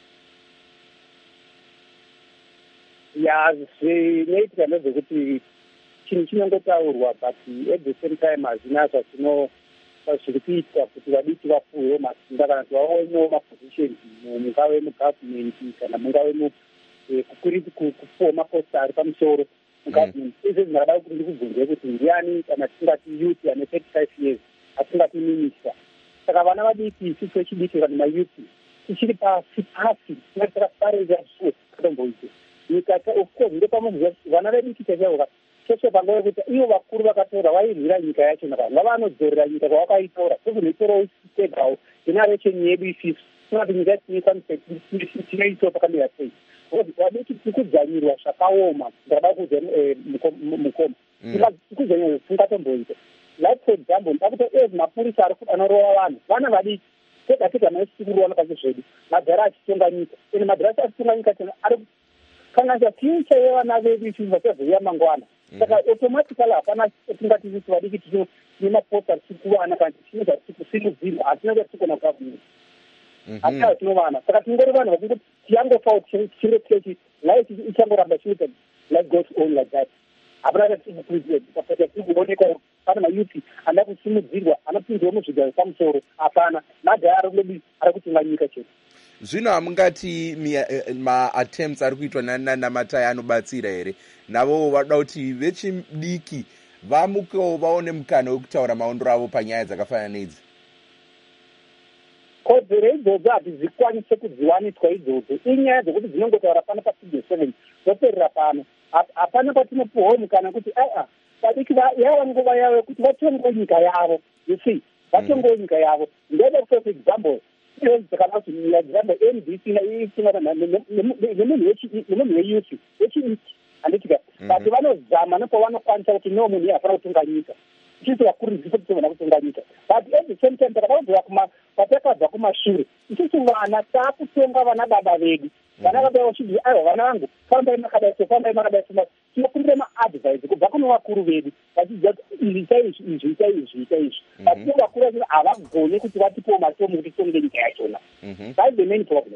Zvinoitika ndezvekuti chinhu chinongotaurwa but at the same time hazvina zviri kuitwa kuti vadiki vapuwewo masimba kana kuti vaonewo mapositions mungave mugovernment kana mungave kupuwa maposta ari pamusoro mugovernment. Izvo zvinodada kuti ndikubvunze kuti ndiani kana tingati youth ane 35 years atingati minister. Saka vana vadiki isusu vechidiki kana mayouth tichiri pasi takafarira suo katomboite nyika of course ndepamwe vana vediki chaivo chese panguva yekuti ivo vakuru vakatora vairwira nyika yacho navanhu vavanodzorera nyika kwavakaitora tozvinoitorawo tegawo generation yedu isisu tinoti nyika tinoitawo pakamira sei vadiki tiri kudzanyirwa zvakaoma ndada kuudza mukoma tikudzanyirwa tingatomboita like for example ndakuti mapurisa anorova vanhu vana vadiki tega maisikuruwana pasi zvedu madhara achitonga nyika ende madhara achitonga nyika ari kanganisa future yevana vedu isusu vachazoiya mangwana. Saka automatically hapana tingati kuti vadiki tine maposta tiri kuvana kana tichine zvatiri kusimudzirwa hatina zvatirikona kugavhmenti hatina zvatinovana. Saka tingori vanhu vakuti tiyangofawo tichirekechi life ichangoramba chiita life goes on like that. Hapana zvatiri kukuita tiri kuonekwa pane mayuthi anoda kusimudzirwa anopinzwa muzvigaro pamusoro hapana madhaya ari kulebi ari kutunga nyika chete. Zvino hamungati ma-attempts ari kuitwa naNamatai anobatsira here? Navo vada kuti vechidiki vamukewo vaone mukana wekutaura maondero avo panyaya dzakafanana neidzi. Kodzero idzodzo hadzikwanise kudziwaniswa idzodzo. Inyaya dzekuti dzinongotaura pano pastudio 7 zoperera pano. Hapana patinopuwa mukana kuti vadiki yava nguva yavo yekuti vatongewo nyika yavo. You see, vatongewo nyika yavo. Ndoda for example, kana kuti example NBC nemunhu weyuthi wechidiki handitika but vanozama nepavanokwanisa kuti no munhu hafana kutonga nyika isusu vakurudzisa kuti vana kutonga nyika but at the same time takadaudzira patakabva kumashure isusu vana taakutonga vana baba vedu vana baba vachiti aiwa vana vangu fambai makadaiso fambai makadaiso tinokumbira maadvise kubva kuno vakuru vedu vachiziva kuti izvi ita izvi but vakuru vacho havagone kuti vatipewo matomo kuti tonge nyika yachona. That's the main problem.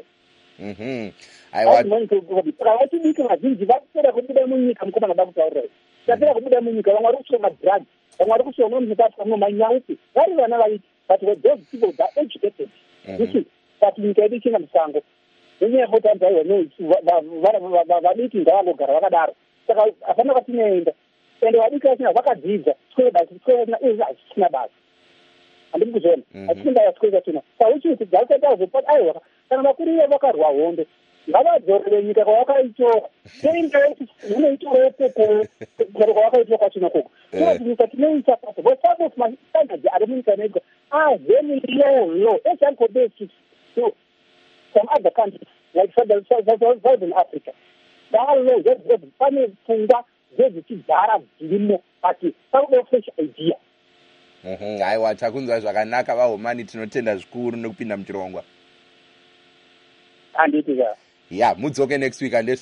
Vachidiki vazhinji vapera kubuda munyika mukomana da kutaurira tapera kubuda munyika vamwe vari kushoma drugs vamwe vari kushoma muzvikatwa manyausi vari vana vaiti but those people that educated but nyika yedu ichina musango nenyaya yekuti aiwa vadiki ngavangogara vakadaro saka hapana kwatinoenda ende vadiki vachina vakadzidza zvisina basa handiri kuzona achienda kwega tuna sauchiti dzakatazopa aiwa kana vakuru ivo vakarwa hondo ngavadzorere nyika kwavakaitora unoitorepo kwavakaitora kwachina koko kuti nyika tinoita pato some of my standards ari munyika mega are very low as compared to some other countries like Southern Africa. They are low. Pane pfungwa dzedzichigara dzirimo but pakuda fresh idea. Aiwa, takunzwa zvakanaka vahomani, tinotenda zvikuru nekupinda muchirongwa. Handitika. Yeah, mudzoke next week andeti.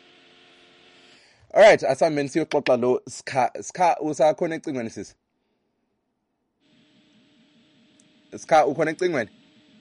All right, asamen siyoxoxa lo Ska usakhona ecingweni sisi? Ska ukhona ecingweni?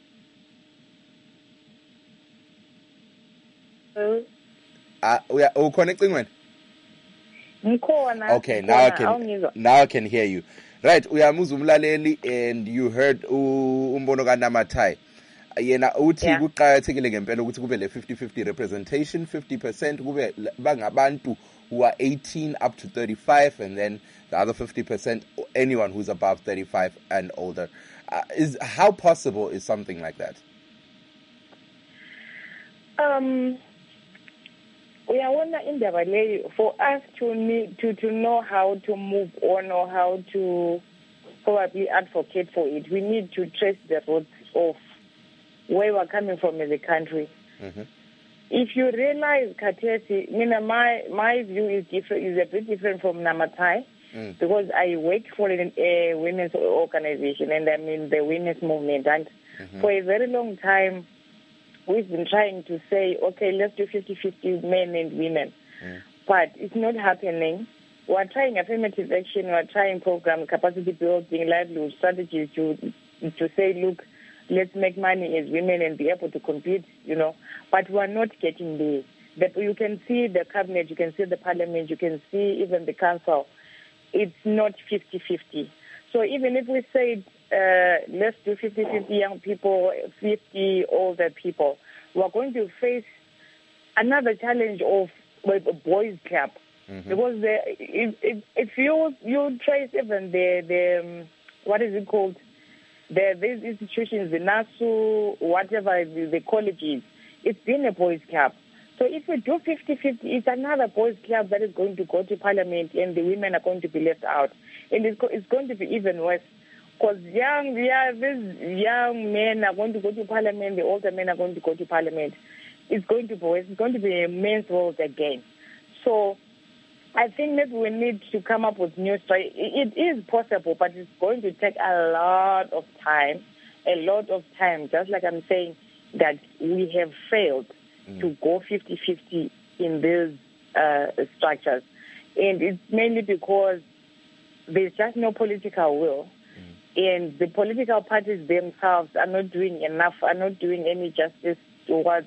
Ukhona ecingweni? Ngikhona. Okay, now I can hear you. Right, uyamuzwa umlaleli and you heard umbono kaNamatai. Yena uthi kuqakathekile ngempela ukuthi kube le 50-50 representation, 50% kube bangabantu who are 18 up to 35 and then the other 50% anyone who's above 35 and older. How possible is something like that? We are wondering in the valley for us to know how to move on or how to probably advocate for it. We need to trace the roots of where we're coming from as a country. If you realize, Katesi, my view is different, is a bit different from Namatai, because I work for a women's organization and I'm in the women's movement. And for a very long time, we've been trying to say, okay, let's do 50-50 men and women. But it's not happening. We're trying affirmative action, we're trying program, capacity building, livelihood strategies to say, look, let's make money as women and be able to compete, But we're not getting there. You can see the cabinet, you can see the parliament, you can see even the council. It's not 50-50. So even if we say, let's do 50-50 young people, 50 older people, we're going to face another challenge of a boys' club. Because if you trace even the what is it called, these institutions, the NASU, whatever the colleges, it's been a boys' club. So if we do 50-50, it's another boys' club that is going to go to parliament and the women are going to be left out. And it's going to be even worse. Because these young men are going to go to parliament, the older men are going to go to parliament. It's going to be worse. It's going to be a men's world again. So I think that we need to come up with new strategy. It is possible, but it's going to take a lot of time, just like I'm saying that we have failed to go 50-50 in these structures. And it's mainly because there's just no political will. And the political parties themselves are not doing enough, are not doing any justice towards,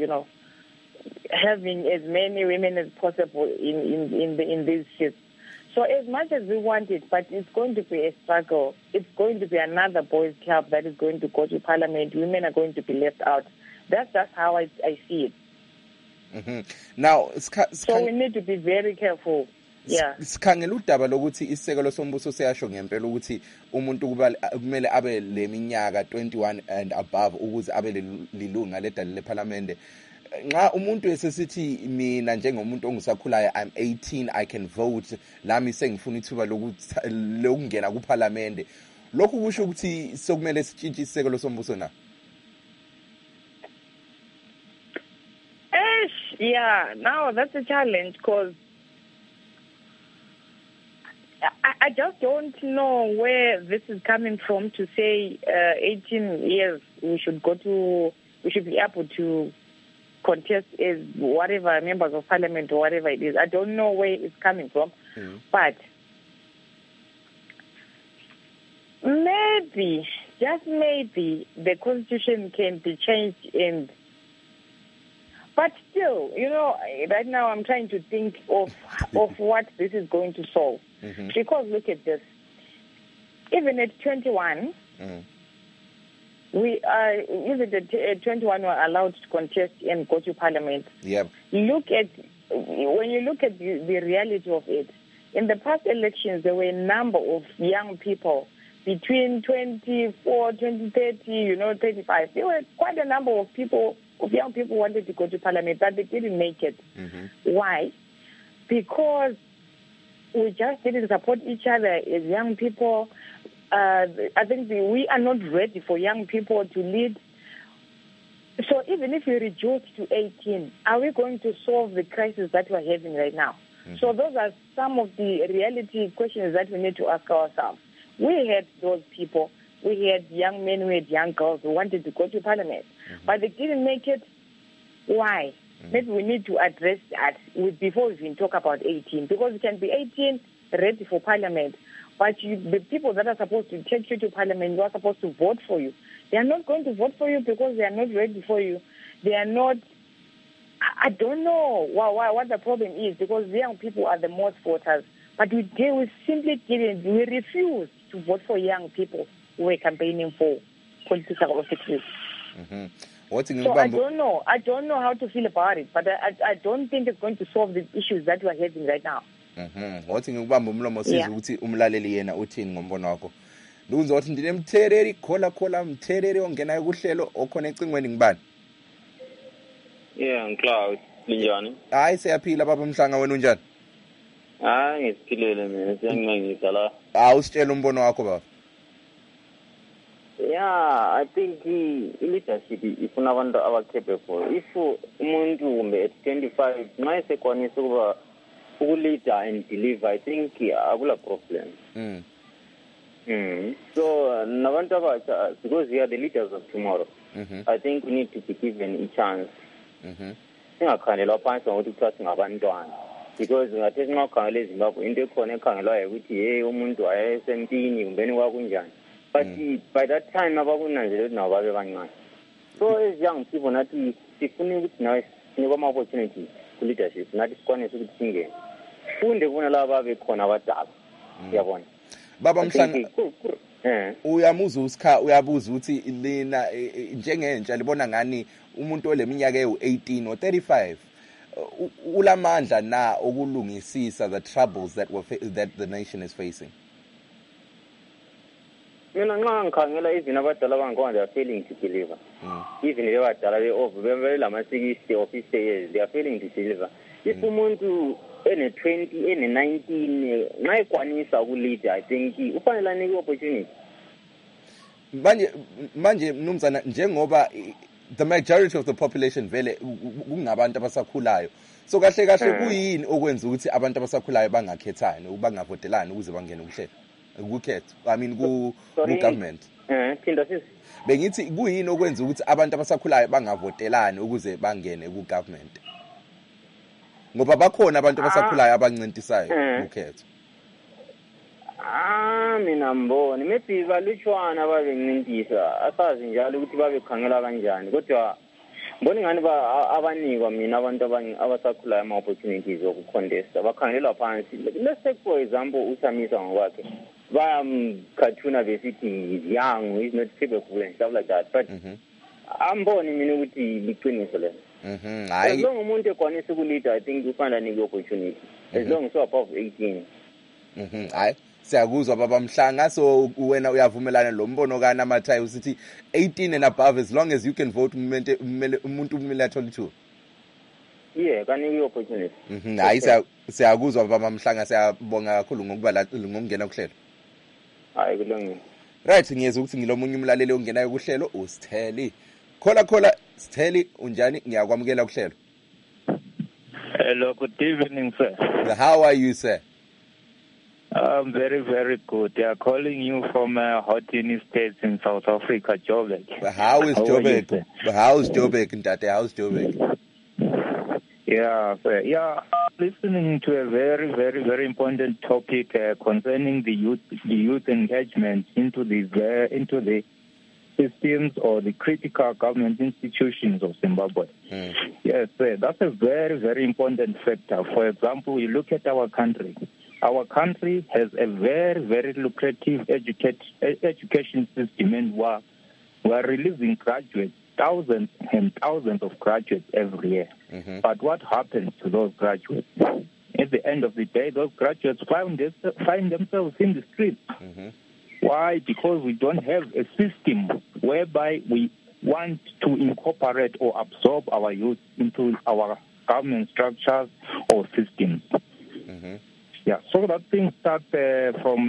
having as many women as possible in these seats. So as much as we want it, but it's going to be a struggle. It's going to be another boys' club that is going to go to parliament. Women are going to be left out. That's how I see it. Mm-hmm. Now, so we need to be very careful. Yeah. Sikhangela udaba lokuthi isekelo sombuso seyasho ngempela ukuthi umuntu kumele abe leminyaka 21 and above ukuze abe lilunga ledale leParliament. Nxa umuntu esesithi mina njengomuntu ongusakhulayo I'm 18 I can vote lami sengifuna ithuba lokungena kuParliament. Lokhu kusho ukuthi sokumele sitshintshe isekelo sombuso na? Yeah, now that's a challenge because I just don't know where this is coming from to say 18 years we should be able to contest as whatever members of parliament or whatever it is. I don't know where it's coming from, but maybe, just maybe, the constitution can be changed but still, right now I'm trying to think of what this is going to solve. Mm-hmm. Because look at this. Even at 21, we are, even at 21 we are allowed to contest and go to parliament. Yep. When you look at the reality of it, in the past elections there were a number of young people between 24, 30, 35. There were quite a number of young people wanted to go to parliament, but they didn't make it. Mm-hmm. Why? Because we just didn't support each other as young people. I think we are not ready for young people to lead. So even if we reduce to 18, are we going to solve the crisis that we're having right now? Mm-hmm. So those are some of the reality questions that we need to ask ourselves. We had those people. We had young men, we had young girls who wanted to go to parliament, but they didn't make it. Why? Maybe we need to address that before we even talk about 18, because you can be 18, ready for parliament, but the people that are supposed to take you to parliament, who are supposed to vote for you, they are not going to vote for you because they are not ready for you. They are not. I don't know what the problem is, because the young people are the most voters, but we simply didn't. We refused to vote for young people who were campaigning for political offices. Mm-hmm. So I don't know. I don't know how to feel about it, but I don't think it's going to solve the issues that we're having right now. Wathi ngikubamba umlomo sizwe ukuthi umlaleli yena uthini ngombono wakho. Lunzo wathi ndinemthereri khola mthereri ongena kuhlelo okhona ecingweni ngibani? Yeah, ngicloud linjani? Hayi siyaphila baba Mhlanga wena unjani? Hayi ngisiphilele mina siyangingisa la. Usitshela umbono wakho baba. Yeah, I think leadership ifuna abantu abacapable. If umuntu kumbe at 25 nxa esekwanisa ukuba ukuleader and deliver, I think akula problem. So nabantu abatsha, because we are the leaders of tomorrow, I think we need to be given a chance. Singakhangelwa phansi ngokuthi kuthiwa singabantwana, because ngathi singakhangela eZimbabwe into ekhona ekhangelwayo ukuthi hey umuntu ayesempini kumbeni kwakunjani. But by that time abakunanzela ukuthi nabo babe bancane. So as young people nathi sifuna ukuthi nawe sinikwa ama-opportunity ku-leadership, nathi sikwanise ukuthi singene funde kubona laba bekhona abadala. Uyabona baba Mhlanga, uyabuza ukuthi lina njengentsha libona ngani umuntu oleminyaka ewu-18 or 35 ulamandla na okulungisisa the troubles that the nation is facing? Mina nxa ngikhangela even abadala abangikhona they are failing to deliver. Even abadala belama-60 or 50 years they are failing to deliver. If umuntu ene-20 ene-19 nxa ekwanisa ukulead, I think ufanele anike opportunity. Manje mnumzana, njengoba the majority of the population vele kungabantu abasakhulayo, so kahle kuyini okwenza ukuthi abantu abasakhulayo bangakhethani bangavotelani ukuze bangene ukukhetho ku-government? Phinda sisi. Bengithi kuyini okwenza ukuthi abantu abasakhulayo bangavotelani ukuze bangene ku-government? Ngoba bakhona abantu abasakhulayo abancintisayo ukhetho. Mina mboni maybe balutshwana babencintisa, asazi njalo ukuthi babekhangela kanjani, kodwa ngibona ingani abanikwa mina abantu abasakhulayo ama-opportunities okucontesta bakhangelelwa phansi. Let's take for example uSamisa ngokwakhe bayamkhathuna besithi is young, is not capable and stuff like that, but amboni mina ukuthi liqiniso lelo. As long umuntu ekwanisa ukulida, I think ufanele anikwe opportunity as long as you're above 18. Hayi siyakuzwa baba Mhlanga, so wena uyavumelana lo mbono kaNamathayi usithi 18 and above, as long as you can vote umuntu umele athole ithuba. Yeah, kanikwe opportunity. Hayi siyakuzwa baba Mhlanga, siyabonga kakhulu ngokungena kuhlelo. Hayi kulungile. Right, ngiyeza ukuthi ngilomunye umlaleli ongenayo kuhlelo uSitheli. Khola Sitheli, unjani? Ngiyakwamukela kuhlelo. Hello, good evening, sir. How are you, sir? I'm very, very good. They are calling you from Hotini States in South Africa, Joburg. How is Joburg? How's Joburg, Ntate? How's Joburg? Yeah, sir. Yeah, listening to a very, very, very important topic concerning the youth engagement into the systems or the critical government institutions of Zimbabwe. Yes, sir. That's a very, very important factor. For example, you look at our country. Our country has a very, very lucrative education system, and we're releasing graduates, thousands and thousands of graduates every year. But what happens to those graduates? At the end of the day, those graduates find themselves in the streets. Why? Because we don't have a system whereby we want to incorporate or absorb our youth into our government structures or systems. Yeah, so that thing starts from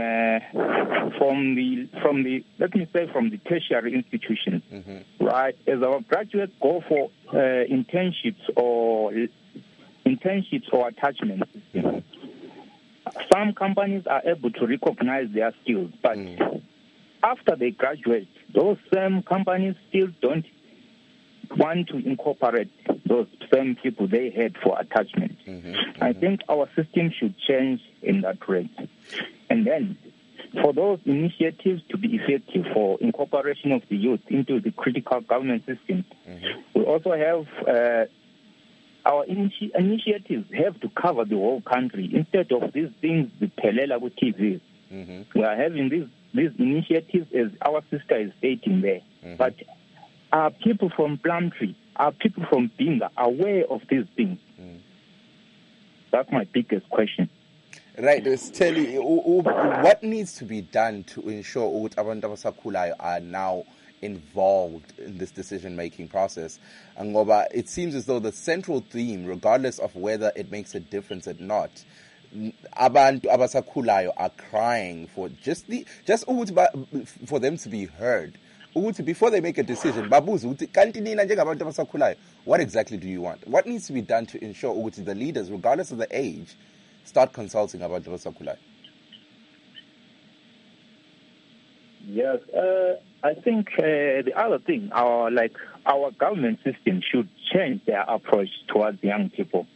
the tertiary institutions, right? As our graduates go for internships or attachments, some companies are able to recognize their skills, but after they graduate, those same companies still don't want to incorporate those same people they had for attachment. I think our system should change in that rate. And then, for those initiatives to be effective for incorporation of the youth into the critical government system, we also have our initiatives have to cover the whole country instead of these things, the Pelela with TV. We are having these initiatives, as our sister is stating there. But are people from Plumtree, are people from Binga aware of these things? That's my biggest question. Right, tell you what needs to be done to ensure that abantu abasakhulayo are now involved in this decision-making process. And it seems as though the central theme, regardless of whether it makes a difference or not, abantu abasakhulayo are crying for for them to be heard. Before they make a decision, what exactly do you want? What needs to be done to ensure the leaders, regardless of the age, start consulting about abasakhulayo? Yes, I think the other thing, our government system should change their approach towards young people.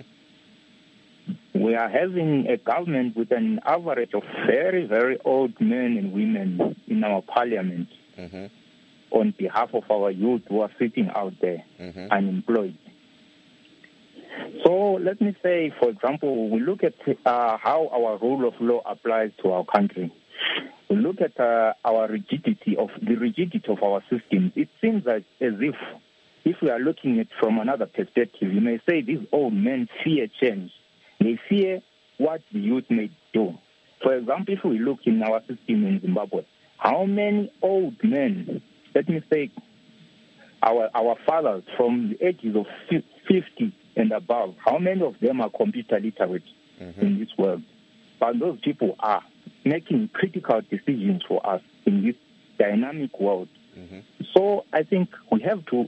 We are having a government with an average of very, very old men and women in our parliament on behalf of our youth who are sitting out there unemployed. So let me say, for example, we look at how our rule of law applies to our country. We look at the rigidity of our systems. It seems as if we are looking at it from another perspective, you may say these old men fear change. They fear what the youth may do. For example, if we look in our system in Zimbabwe, how many old men, let me say our fathers from the ages of 50 and above, how many of them are computer literate in this world? But those people are making critical decisions for us in this dynamic world. So I think they have to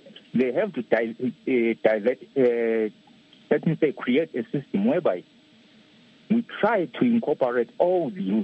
create a system whereby we try to incorporate all the youth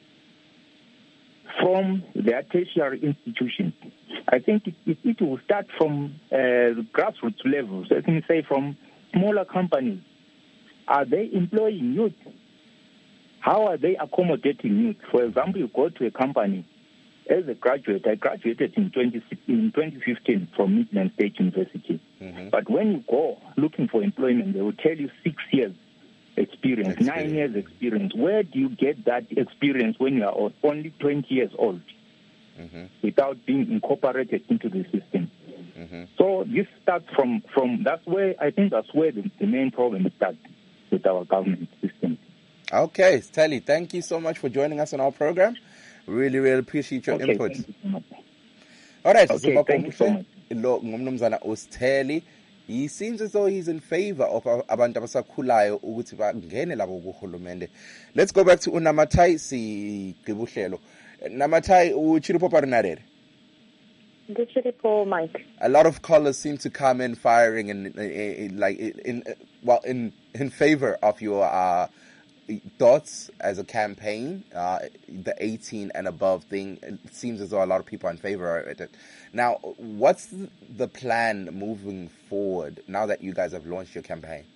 from their tertiary institutions. I think it will start from grassroots levels. Let me say from smaller companies. Are they employing youth? How are they accommodating youth? For example, you go to a company, As a graduate, I graduated in 2015 from Midland State University. But when you go looking for employment, they will tell you 6 years experience, 9 years experience. Where do you get that experience when you are only 20 years old without being incorporated into the system? So this starts from that's where the main problem starts with our government system. Okay, Steli, thank you so much for joining us on our program. Really, really appreciate your input. Thank you so much. All right, okay, thank you so much. He seems as though he's in favor of abantu abasakhulayo ukuthi bangene labo kuhulumende. Let's go back to Unamatai Sigqibuhlelo. Namatai uchiripo parinarere. Mike. A lot of callers seem to come in firing in favor of your thoughts as a campaign. The 18 and above thing, it seems as though a lot of people are in favor of it. Now, what's the plan moving forward now that you guys have launched your campaign?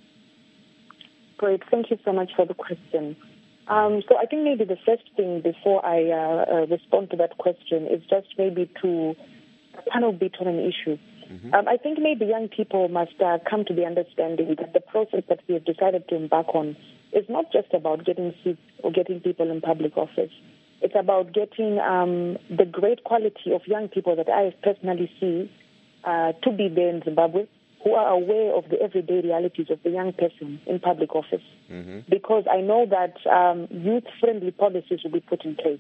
Great. Thank you so much for the question. So I think maybe the first thing before I respond to that question is just maybe to panel bit on an issue. I think maybe young people must come to the understanding that the process that we have decided to embark on is not just about getting seats or getting people in public office. It's about getting the great quality of young people that I personally see to be there in Zimbabwe, who are aware of the everyday realities of the young person in public office. Because I know that youth-friendly policies will be put in place.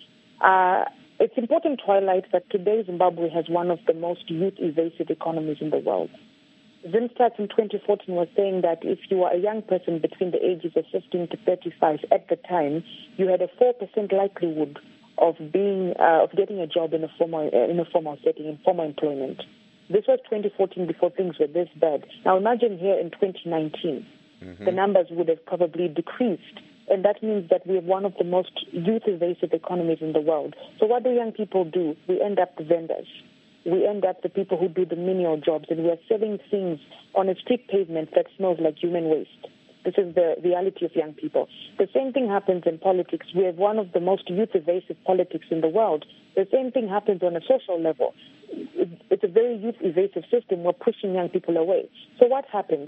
It's important to highlight that today Zimbabwe has one of the most youth-evasive economies in the world. Zimstats in 2014 was saying that if you were a young person between the ages of 15 to 35 at the time, you had a 4% likelihood of getting a job in a formal setting, in formal employment. This was 2014 before things were this bad. Now imagine here in 2019, the numbers would have probably decreased. And that means that we have one of the most youth-evasive economies in the world. So what do young people do? We end up the vendors. We end up the people who do the menial jobs, and we are selling things on a street pavement that smells like human waste. This is the reality of young people. The same thing happens in politics. We have one of the most youth-evasive politics in the world. The same thing happens on a social level. It's a very youth-evasive system. We're pushing young people away. So what happens?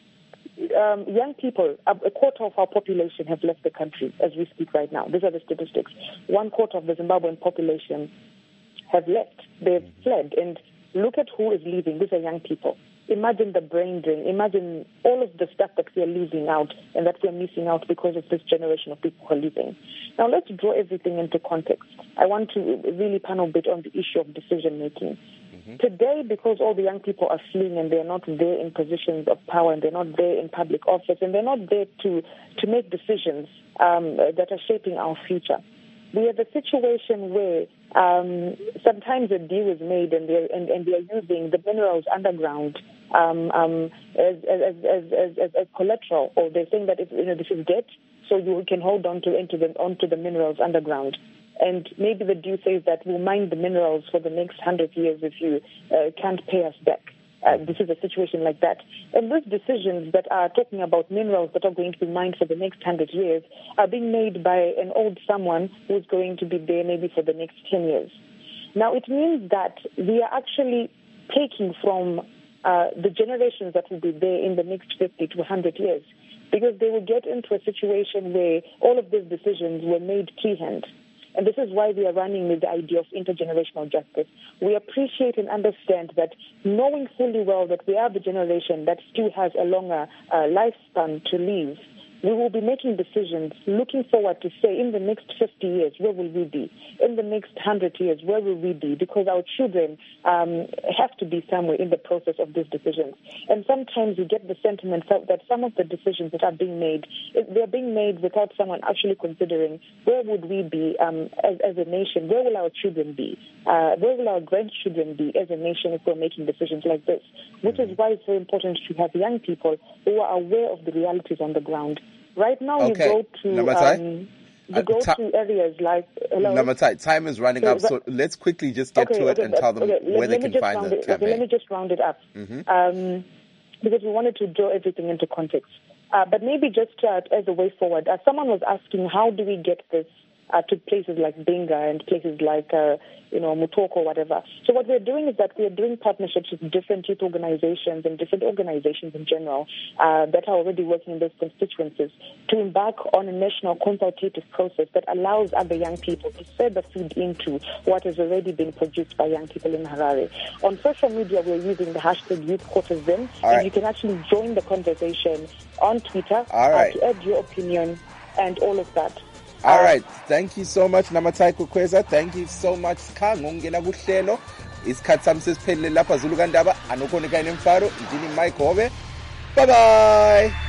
Young people, a quarter of our population have left the country as we speak right now. These are the statistics. 1/4 of the Zimbabwean population have left. They've fled. And look at who is leaving. These are young people. Imagine the brain drain. Imagine all of the stuff that we are losing out and that we are missing out because of this generation of people who are leaving. Now, let's draw everything into context. I want to really panel a bit on the issue of decision-making. Today, because all the young people are fleeing and they're not there in positions of power and they're not there in public office and they're not there to make decisions that are shaping our future, we have a situation where sometimes a deal is made and they are using the minerals underground as collateral, or they're saying that this is debt, so you can hold on to the minerals underground. And maybe the deal says that we'll mine the minerals for the next 100 years if you can't pay us back. This is a situation like that. And those decisions that are talking about minerals that are going to be mined for the next 100 years are being made by an old someone who's going to be there maybe for the next 10 years. Now, it means that we are actually taking from the generations that will be there in the next 50 to 100 years, because they will get into a situation where all of these decisions were made freehand. And this is why we are running with the idea of intergenerational justice. We appreciate and understand that, knowing fully well that we are the generation that still has a longer lifespan to live, we will be making decisions looking forward to say, in the next 50 years, where will we be? In the next 100 years, where will we be? Because our children have to be somewhere in the process of these decisions. And sometimes you get the sentiment that some of the decisions that are being made, they're being made without someone actually considering, where would we be as a nation? Where will our children be? Where will our grandchildren be as a nation if we're making decisions like this? Which is why it's very important to have young people who are aware of the realities on the ground. Right now, you go to areas like... Namatai, time is running up, so let's quickly just get to it and tell them where they can find the campaign. Let me just round it up, because we wanted to draw everything into context. But maybe just as a way forward, someone was asking, how do we get this to places like Benga and places like, Mutoko or whatever. So what we're doing is that we're doing partnerships with different youth organizations and different organizations in general that are already working in those constituencies to embark on a national consultative process that allows other young people to further feed into what has already been produced by young people in Harare. On social media, we're using the hashtag YouthCourtesan, and you can actually join the conversation on Twitter to add your opinion and all of that. All right, thank you so much Namatai Kukweza, thank you so much Khango ngena kuhlelo. Isikhathi sami sesiphelile lapha Zulu kaNdaba, anokhona kanye nemfaro, ngini Mike Hobe. Bye bye.